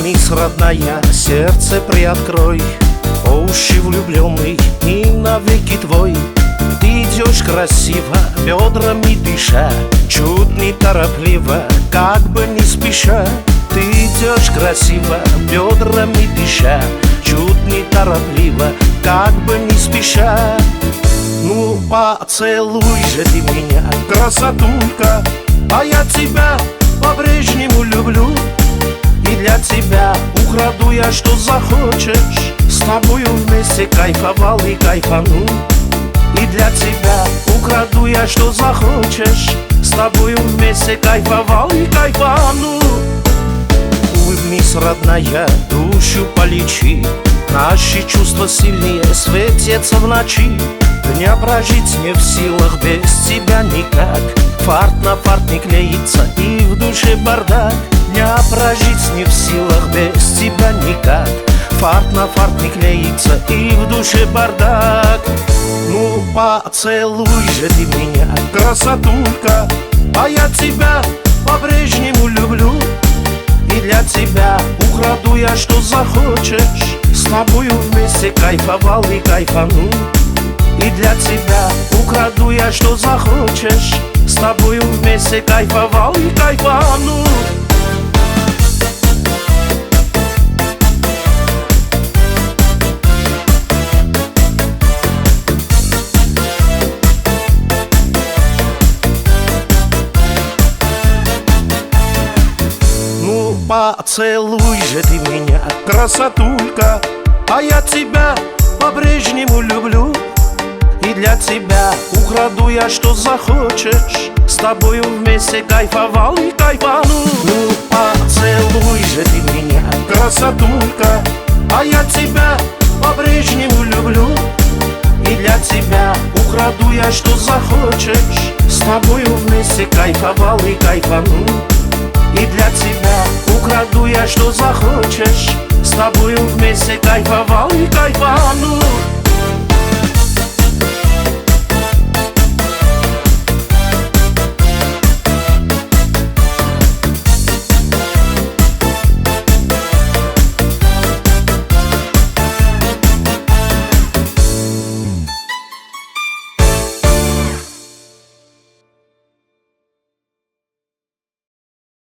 Улыбнись, родная, сердце приоткрой, уши влюбленный и навеки твой. Ты идешь красиво, бедрами дыша, чуть неторопливо, как бы не спеша. Ты идешь красиво, бедрами дыша, чуть неторопливо, как бы не спеша. Ну поцелуй же ты меня, красотулька, а я тебя по-прежнему люблю. И для тебя украду я, что захочешь, с тобою вместе кайфовал и кайфану. И для тебя украду я, что захочешь, с тобою вместе кайфовал и кайфану. Улыбнись, родная, душу полечи, наши чувства сильнее светятся в ночи. Дня прожить не в силах без тебя никак, фарт на фарт не клеится и в душе бардак. Дня прожить не в силах без тебя никак, фарт на фарт не клеится и в душе бардак. Ну поцелуй же ты меня, красотулька, а я тебя по-прежнему люблю. И для тебя украду я, что захочешь, с тобою вместе кайфовал и кайфану. И для тебя украду я, что захочешь, с тобою вместе кайфовал и кайфану. Ну поцелуй же ты меня, красотулька, а я тебя по-прежнему люблю. И для тебя украду я, что захочешь, с тобою вместе кайфовал и кайфану. Ну поцелуй же ты меня, красотулька, а я тебя по-прежнему люблю. И для тебя украду я, что захочешь, с тобою вместе кайфовал и кайфану. И для тебя украду я, что захочешь, с тобою вместе кайфовал и кайфану.